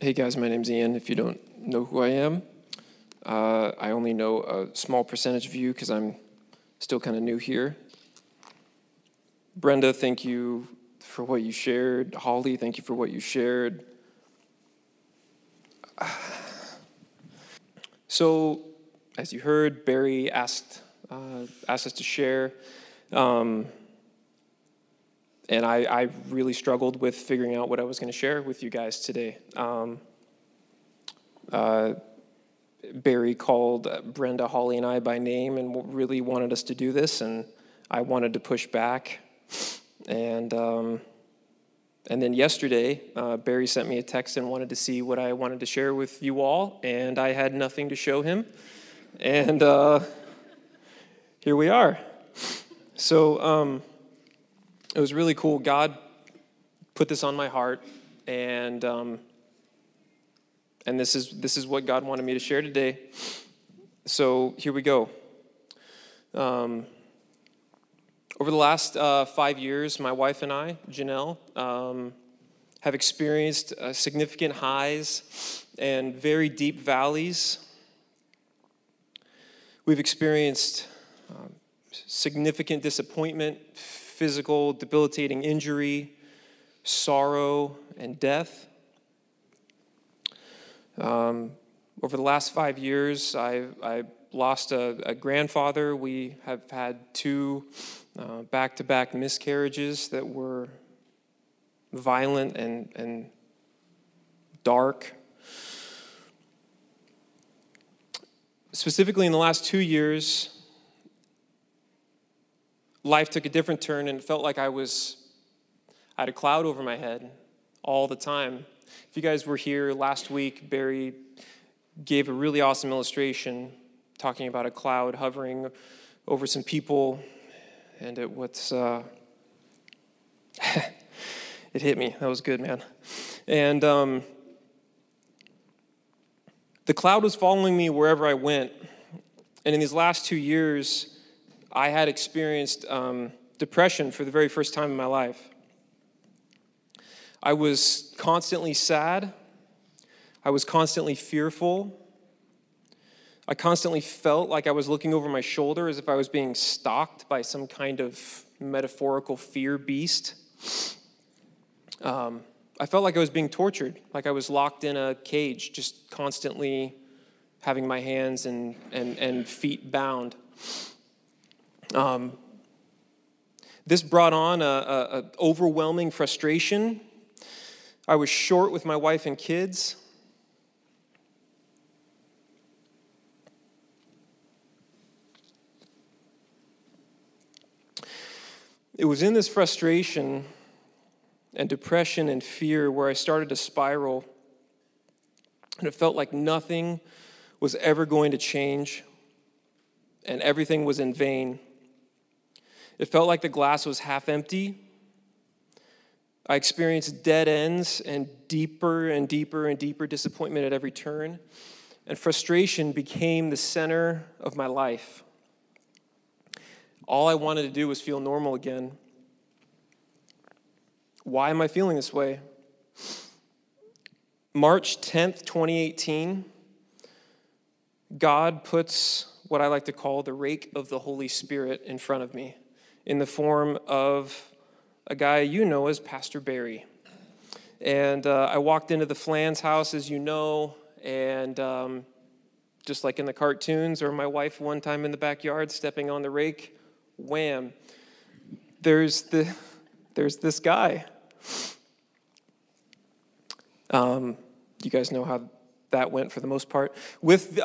Hey guys, my name's Ian. If you don't know who I am, I only know a small percentage of you because I'm still kind of new here. Brenda, thank you for what you shared. Holly, thank you for what you shared. So, as you heard, Barry asked us to share, and I really struggled with figuring out what I was going to share with you guys today. Barry called Brenda, Holly, and I by name and really wanted us to do this, and I wanted to push back. And then yesterday, Barry sent me a text and wanted to see what I wanted to share with you all, and I had nothing to show him. And here we are. So it was really cool. God put this on my heart, and this is what God wanted me to share today. So here we go. Over the last 5 years, my wife and I, Janelle, have experienced significant highs and very deep valleys. We've experienced significant disappointment, physical, debilitating injury, sorrow, and death. Over the last 5 years, I lost a grandfather. We have had 2 back-to-back miscarriages that were violent and dark. Specifically, in the last 2 years, life took a different turn, and it felt like I had a cloud over my head all the time. If you guys were here last week, Barry gave a really awesome illustration talking about a cloud hovering over some people, and it hit me. That was good, man. And the cloud was following me wherever I went. And in these last 2 years, I had experienced depression for the very first time in my life. I was constantly sad. I was constantly fearful. I constantly felt like I was looking over my shoulder as if I was being stalked by some kind of metaphorical fear beast. I felt like I was being tortured, like I was locked in a cage, just constantly having my hands and feet bound. This brought on a overwhelming frustration. I was short with my wife and kids. It was in this frustration and depression and fear where I started to spiral, and it felt like nothing was ever going to change, and everything was in vain. It felt like the glass was half empty. I experienced dead ends and deeper and deeper and deeper disappointment at every turn, and frustration became the center of my life. All I wanted to do was feel normal again. Why am I feeling this way? March 10th, 2018, God puts what I like to call the rake of the Holy Spirit in front of me in the form of a guy you know as Pastor Barry. And I walked into the Flans house, as you know, and just like in the cartoons, or my wife one time in the backyard stepping on the rake, wham, there's this guy. You guys know how that went for the most part. With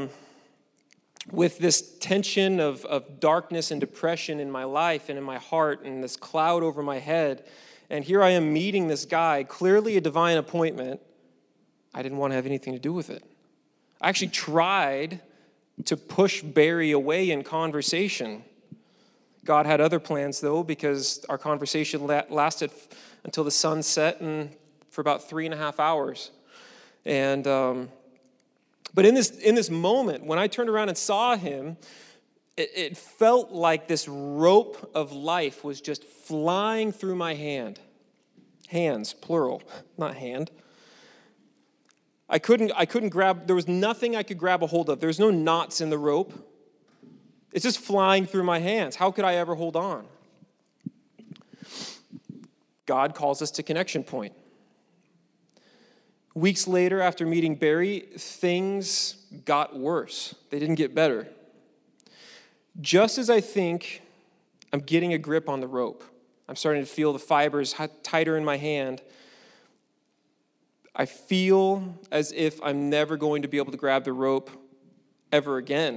this tension of darkness and depression in my life and in my heart and this cloud over my head, and here I am meeting this guy, clearly a divine appointment, I didn't want to have anything to do with it. I actually tried to push Barry away in conversation. God had other plans, though, because our conversation lasted until the sun set and for about 3.5 hours. And but in this moment, when I turned around and saw him, it felt like this rope of life was just flying through my hands, plural, not hand. I couldn't grab, there was nothing I could grab a hold of. There's no knots in the rope. It's just flying through my hands. How could I ever hold on? God calls us to Connection Point. Weeks later, after meeting Barry, things got worse. They didn't get better. Just as I think I'm getting a grip on the rope, I'm starting to feel the fibers tighter in my hand, I feel as if I'm never going to be able to grab the rope ever again.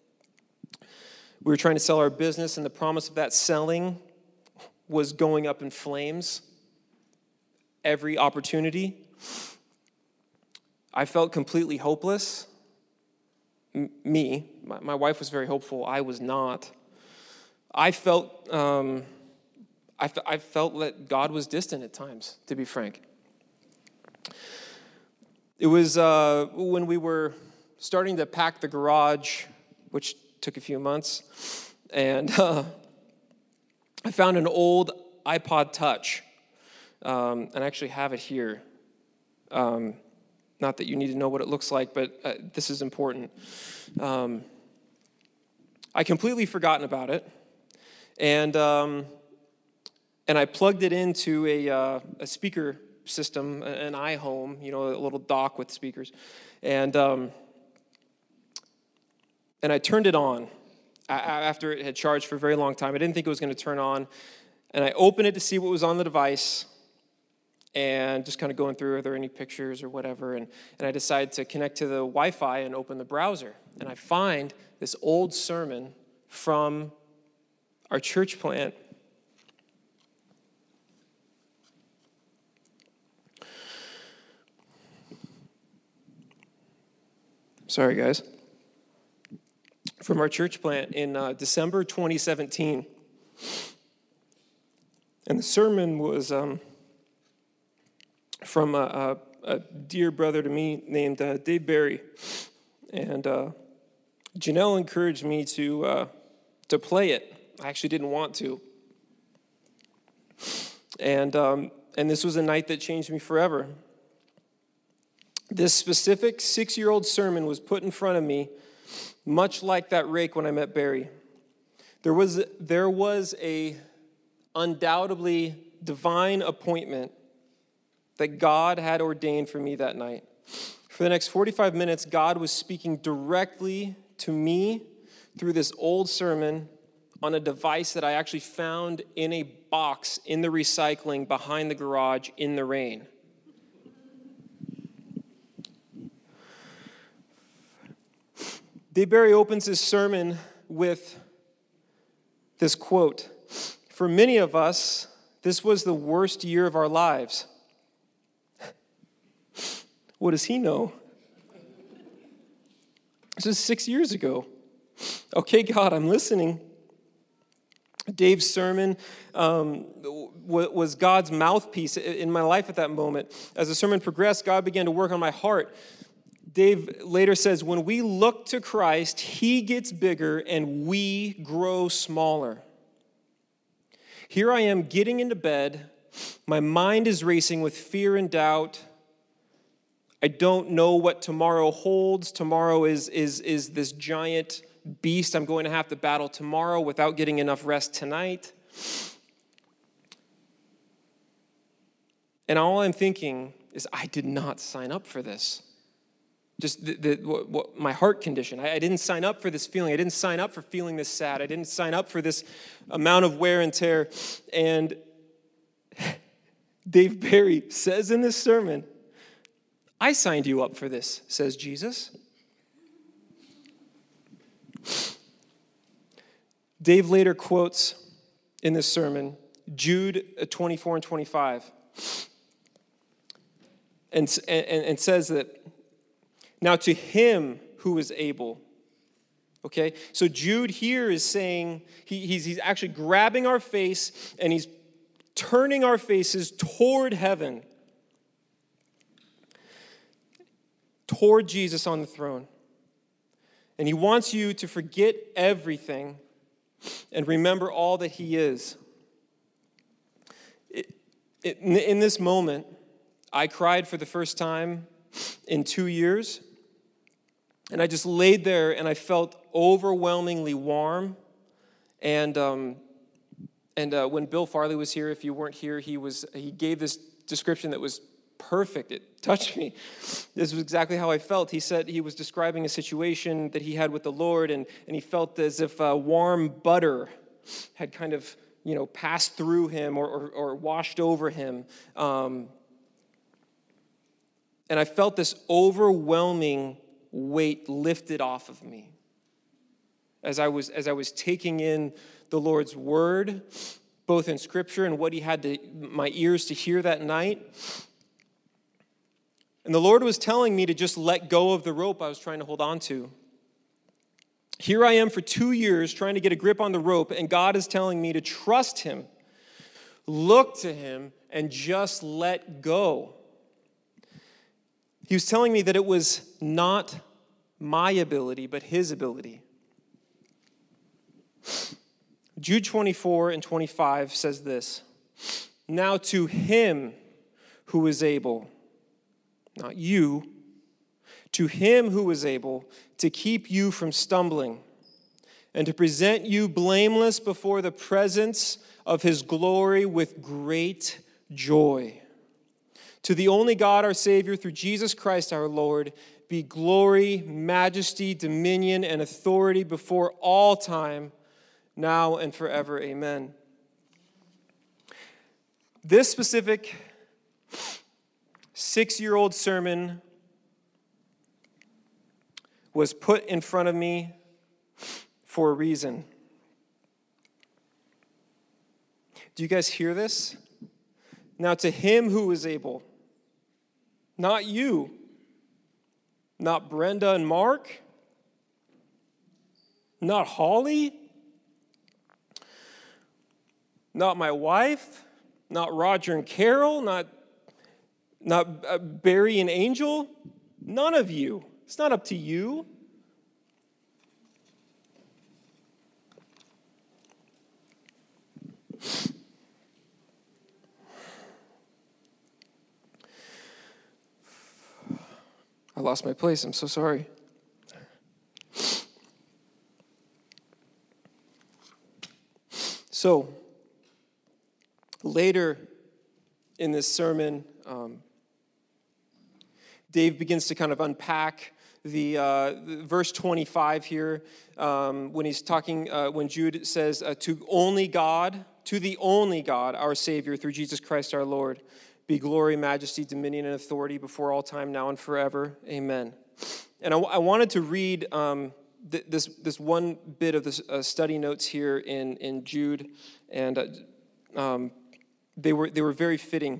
We were trying to sell our business, and the promise of that selling was going up in flames every opportunity. I felt completely hopeless. My wife was very hopeful. I was not. I felt that God was distant at times, to be frank. It was when we were starting to pack the garage, which took a few months, and I found an old iPod Touch, and I actually have it here. Not that you need to know what it looks like, but this is important. I completely forgotten about it, and I plugged it into a speaker system, an iHome, a little dock with speakers, and I turned it on after it had charged for a very long time. I didn't think it was going to turn on, and I opened it to see what was on the device, and just kind of going through, are there any pictures or whatever, and I decided to connect to the Wi-Fi and open the browser, and I find this old sermon from our church plant. Sorry, guys. From our church plant in December 2017. And the sermon was from a dear brother to me named Dave Barry. And Janelle encouraged me to play it. I actually didn't want to. And this was a night that changed me forever. This specific 6-year-old sermon was put in front of me, much like that rake when I met Barry. There was a undoubtedly divine appointment that God had ordained for me that night. For the next 45 minutes, God was speaking directly to me through this old sermon on a device that I actually found in a box in the recycling behind the garage in the rain. Dave Barry opens his sermon with this quote: "For many of us, this was the worst year of our lives." What does he know? This is 6 years ago. Okay, God, I'm listening. Dave's sermon was God's mouthpiece in my life at that moment. As the sermon progressed, God began to work on my heart. Dave later says, when we look to Christ, he gets bigger and we grow smaller. Here I am getting into bed. My mind is racing with fear and doubt. I don't know what tomorrow holds. Tomorrow is this giant beast I'm going to have to battle tomorrow without getting enough rest tonight. And all I'm thinking is, I did not sign up for this. Just what my heart condition. I didn't sign up for this feeling. I didn't sign up for feeling this sad. I didn't sign up for this amount of wear and tear. And Dave Barry says in this sermon, I signed you up for this, says Jesus. Dave later quotes in this sermon Jude 24 and 25 and says that, now to him who is able. Okay, so Jude here is saying, he's actually grabbing our face and he's turning our faces toward heaven, toward Jesus on the throne. And he wants you to forget everything and remember all that he is. In this moment, I cried for the first time in 2 years. And I just laid there and I felt overwhelmingly warm. And when Bill Farley was here, if you weren't here, he gave this description that was perfect. It touched me. This was exactly how I felt. He said he was describing a situation that he had with the Lord, and he felt as if warm butter had kind of, passed through him or washed over him. And I felt this overwhelming weight lifted off of me as I was taking in the Lord's word, both in Scripture and what he had my ears to hear that night. And the Lord was telling me to just let go of the rope I was trying to hold on to. Here I am for 2 years trying to get a grip on the rope, and God is telling me to trust him, look to him, and just let go. He was telling me that it was not my ability, but his ability. Jude 24 and 25 says this, "Now to him who is able," not you, "to him who is able to keep you from stumbling and to present you blameless before the presence of his glory with great joy. To the only God, our Savior, through Jesus Christ our Lord, be glory, majesty, dominion, and authority before all time, now and forever. Amen." This specific 6-year-old sermon was put in front of me for a reason. Do you guys hear this? Now to him who is able, not you, not Brenda and Mark, not Holly, not my wife, not Roger and Carol, not Barry and Angel, none of you. It's not up to you. I lost my place. I'm so sorry. So, later in this sermon, Dave begins to kind of unpack the verse 25 here when he's talking, when Jude says, to the only God, our Savior, through Jesus Christ our Lord, be glory, majesty, dominion, and authority before all time, now and forever. Amen. And I wanted to read this one bit of the study notes here in Jude, and they were very fitting.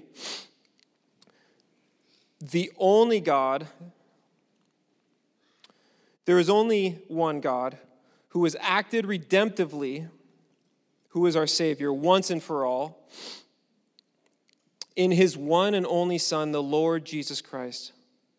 The only God, there is only one God who has acted redemptively, who is our Savior, once and for all, in his one and only Son, the Lord Jesus Christ.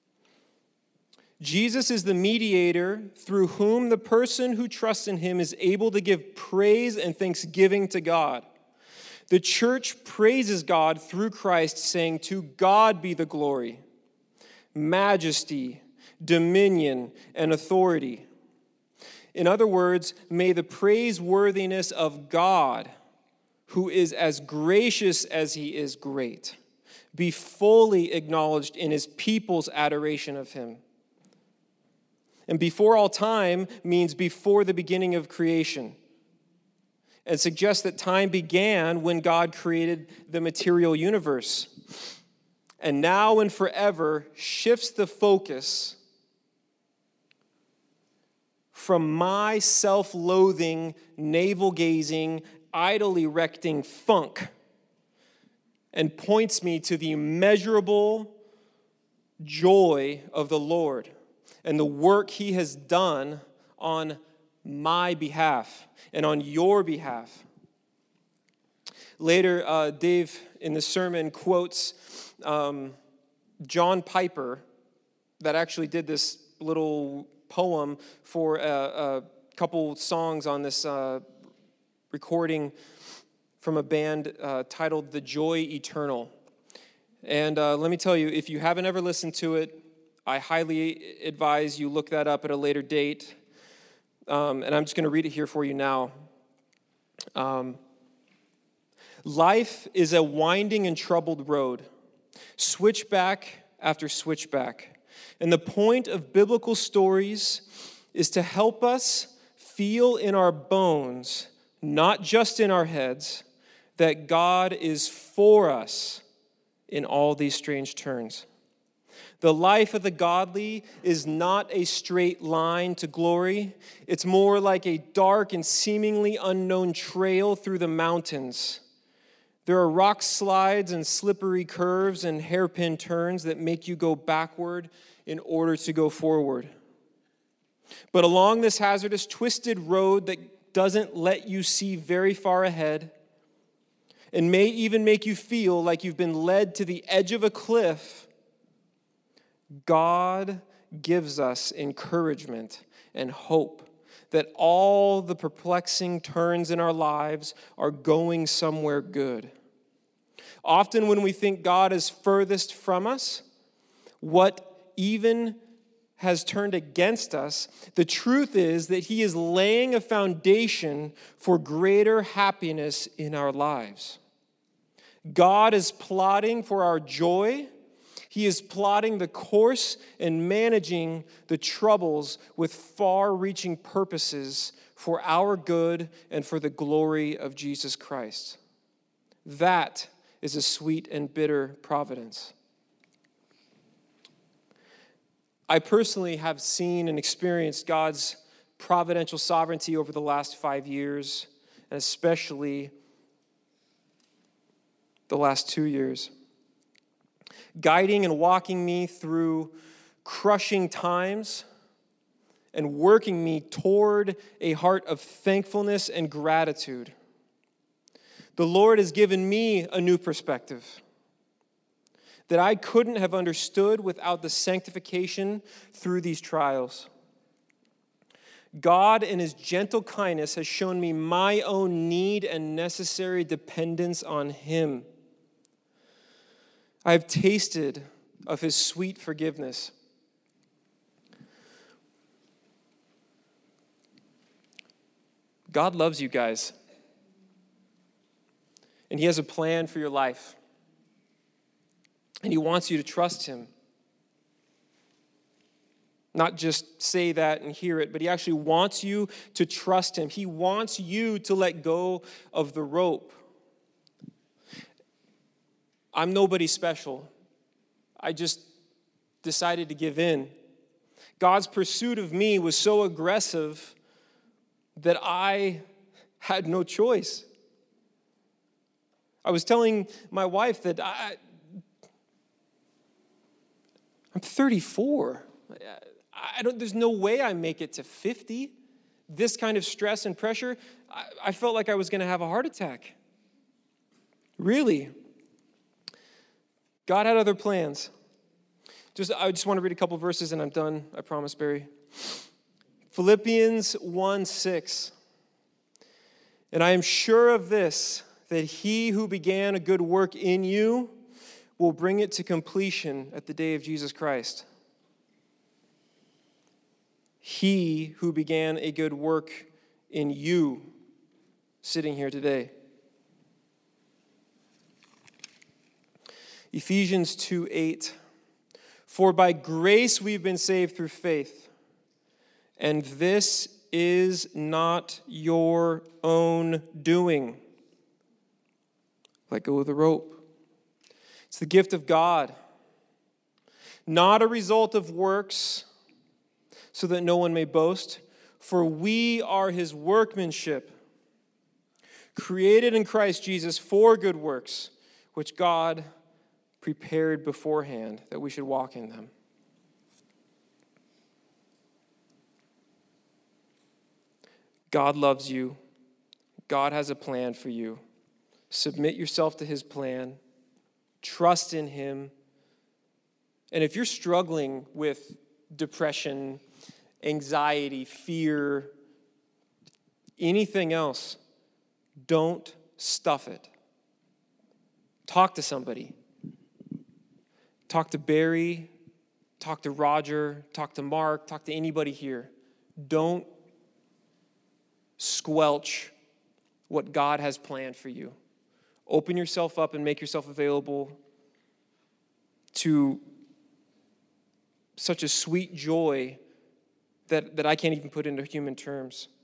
Jesus is the mediator through whom the person who trusts in him is able to give praise and thanksgiving to God. The church praises God through Christ, saying, "To God be the glory, majesty, dominion, and authority." In other words, may the praiseworthiness of God, who is as gracious as he is great, be fully acknowledged in his people's adoration of him. And before all time means before the beginning of creation, and suggests that time began when God created the material universe, and now and forever shifts the focus from my self-loathing, navel-gazing, idol-erecting funk and points me to the immeasurable joy of the Lord and the work he has done on my behalf and on your behalf. Later, Dave, in the sermon, quotes John Piper, that actually did this little poem for a couple songs on this recording from a band titled The Joy Eternal. And let me tell you, if you haven't ever listened to it, I highly advise you look that up at a later date. And I'm just going to read it here for you now. Life is a winding and troubled road, switchback after switchback. And the point of biblical stories is to help us feel in our bones, not just in our heads, that God is for us in all these strange turns. The life of the godly is not a straight line to glory. It's more like a dark and seemingly unknown trail through the mountains. There are rock slides and slippery curves and hairpin turns that make you go backward in order to go forward. But along this hazardous, twisted road that doesn't let you see very far ahead and may even make you feel like you've been led to the edge of a cliff, God gives us encouragement and hope that all the perplexing turns in our lives are going somewhere good. Often when we think God is furthest from us, what even has turned against us, the truth is that He is laying a foundation for greater happiness in our lives. God is plotting for our joy. He is plotting the course and managing the troubles with far-reaching purposes for our good and for the glory of Jesus Christ. That is a sweet and bitter providence. I personally have seen and experienced God's providential sovereignty over the last 5 years, and especially the last 2 years, guiding and walking me through crushing times and working me toward a heart of thankfulness and gratitude. The Lord has given me a new perspective that I couldn't have understood without the sanctification through these trials. God, in His gentle kindness, has shown me my own need and necessary dependence on Him. I have tasted of His sweet forgiveness. God loves you guys, and He has a plan for your life. And He wants you to trust Him. Not just say that and hear it, but He actually wants you to trust Him. He wants you to let go of the rope. I'm nobody special. I just decided to give in. God's pursuit of me was so aggressive that I had no choice. I was telling my wife that I'm 34. There's no way I make it to 50. This kind of stress and pressure, I felt like I was going to have a heart attack. Really. God had other plans. I just want to read a couple verses and I'm done, I promise, Barry. Philippians 1:6. And I am sure of this, that He who began a good work in you will bring it to completion at the day of Jesus Christ. He who began a good work in you, sitting here today. Ephesians 2:8. For by grace we've been saved through faith, and this is not your own doing. Let go of the rope. It's the gift of God, not a result of works, so that no one may boast. For we are His workmanship, created in Christ Jesus for good works, which God prepared beforehand that we should walk in them. God loves you. God has a plan for you. Submit yourself to His plan. Trust in Him. And if you're struggling with depression, anxiety, fear, anything else, don't stuff it. Talk to somebody. Talk to Barry. talk to Roger, talk to Mark, talk to anybody here. Don't squelch what God has planned for you. Open yourself up and make yourself available to such a sweet joy that I can't even put into human terms.